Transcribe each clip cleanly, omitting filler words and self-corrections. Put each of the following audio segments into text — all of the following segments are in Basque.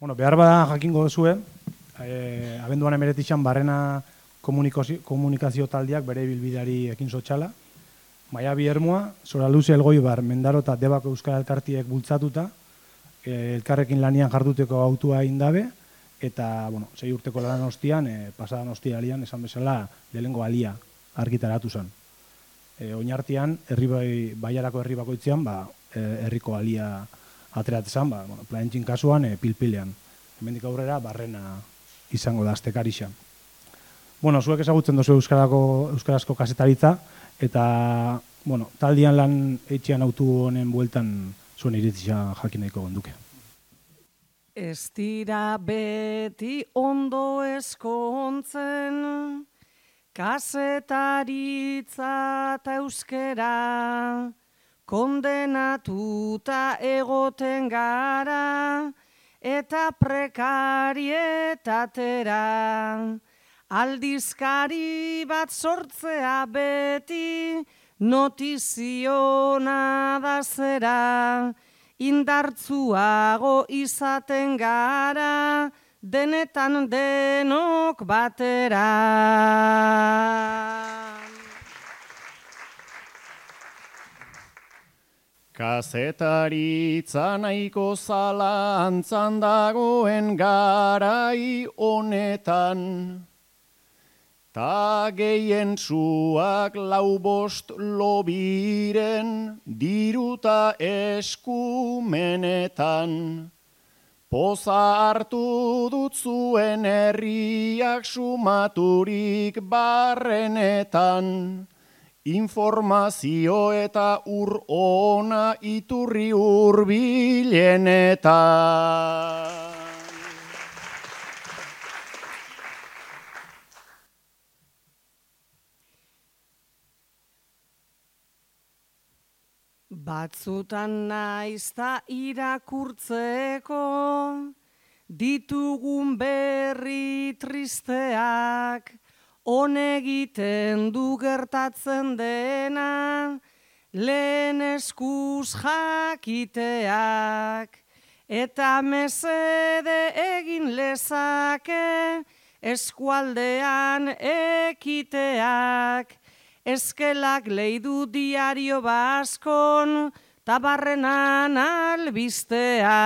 Bueno, behar bada jakingo duzue, abenduan emeretixan barrena komunikazio taldeak bere bilbideari ekin zotxala. Maiabi Ermua, Zora Luze Elgoibar, Mendaro eta Debako Euskal Elkartiek bultzatuta, elkarrekin lanian jarduteko autua indabe, eta, 6 urteko lan ostian, pasadan ostiralian, esan bezala, lehengo alia argitaratu zen. Oinartian, Baiarako herri bakoitzean, herriko alia ateratzen, planetxin kasuan, pilpilean. Hemendik aurrera, barrena izango da, aztekarixa. Zuek ezagutzen duzu euskarazko kasetaritza, eta, taldian lan eitxean autu honen bueltan zuen iritzia jakin nahiko gonduke. Ez dira beti ondo eskontzen, kasetaritza eta euskera, kondenatuta egoten gara, eta prekarietatera. Aldizkari bat sortzea beti, notiziona da zera, indartzuago izaten gara, denetan denok batera. Kazetaritza nahiko zalantzan dagoen garai honetan, ta gehien zuak 4-5 lobiren diruta eskumenetan. Poza hartu dut zuen herriak sumaturik barrenetan, informazio eta ur ona iturri hurbilenetan. Batzutan naizta irakurtzeko, ditugun berri tristeak, honegiten du gertatzen dena, lehen eskuz jakiteak, eta mesede egin lezake, eskualdean ekiteak, eskelak leidu diario baskon, tabarrenan albistea.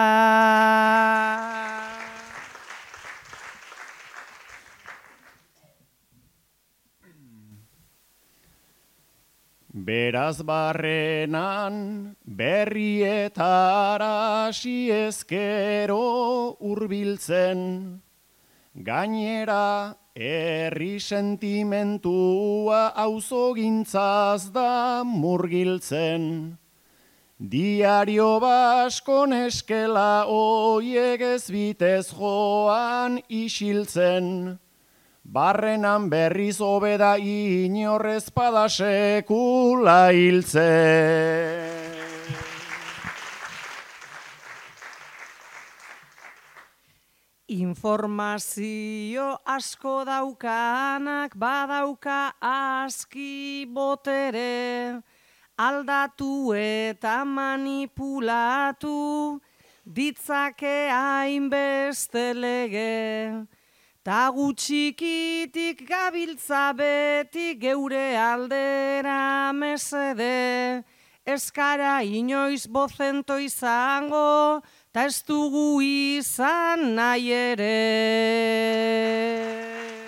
Beraz barrenan berrietara hasi ezkero hurbiltzen, gainera herri sentimentua auzogintzaz da murgiltzen. Diario baskon eskela oiek ez bitez joan isiltzen, barrenan berriz hobeda inorrez pada sekula hiltzen. Informazio asko daukanak badauka aski botere, aldatu eta manipulatu ditzake hainbeste lege. Ta gutxikitik gabiltza beti geure aldera mesede, eskara inoiz bozento izango, ta ez dugu izan nahi ere.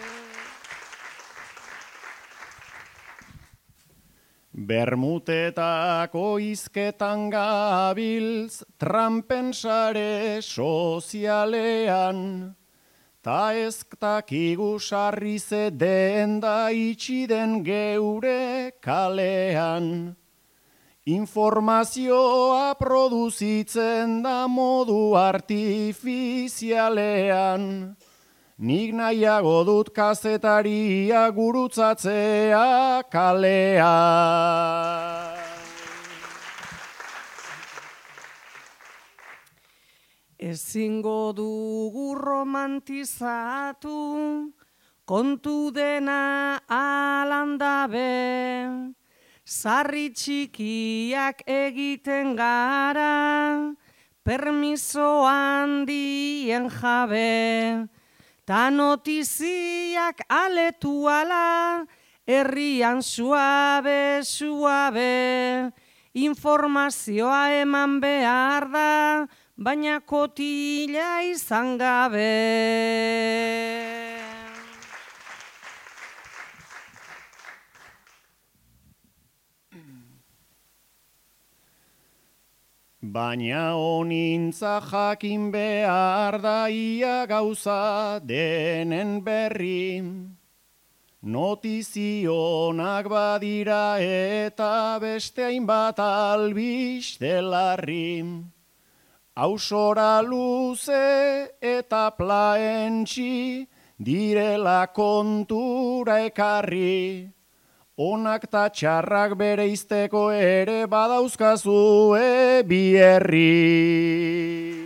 Bermutetako izketan gabiltz, trampen sare sozialean, ta ezktakigu sarri ze den da itxi den geure kalean. Informazioa produzitzen da modu artifizialean, nik nahiago dut kazetaria gurutzatzea kalean. Ezingo dugu romantizatu, kontu dena alandabe, sarri txikiak egiten gara, permiso handien jabe, ta notiziak aletu ala, herrian suabe, informazioa eman behar da, baina kotila izan gabe. Baina honintza jakin behar da ia gauza denen berri, notizionak badira eta beste hainbat albiste larri. Ausora luze eta plaentxi direla kontura ekarri, onak ta txarrak bereizteko ere badauzkazue bi herri.